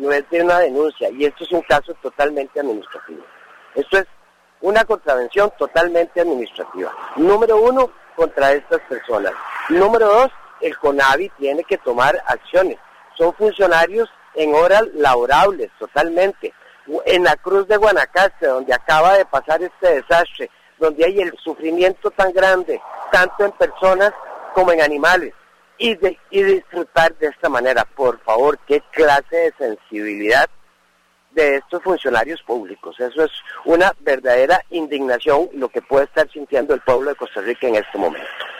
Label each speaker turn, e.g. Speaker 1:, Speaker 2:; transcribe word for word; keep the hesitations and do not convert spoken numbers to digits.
Speaker 1: no es de una denuncia, y esto es un caso totalmente administrativo. Esto es una contravención totalmente administrativa. Número uno, contra estas personas. Número dos, el CONAVI tiene que tomar acciones. Son funcionarios en horas laborables, totalmente. En la Cruz de Guanacaste, donde acaba de pasar este desastre, donde hay el sufrimiento tan grande, tanto en personas como en animales, y, de, y disfrutar de esta manera. Por favor, qué clase de sensibilidad de estos funcionarios públicos. Eso es una verdadera indignación lo que puede estar sintiendo el pueblo de Costa Rica en este momento.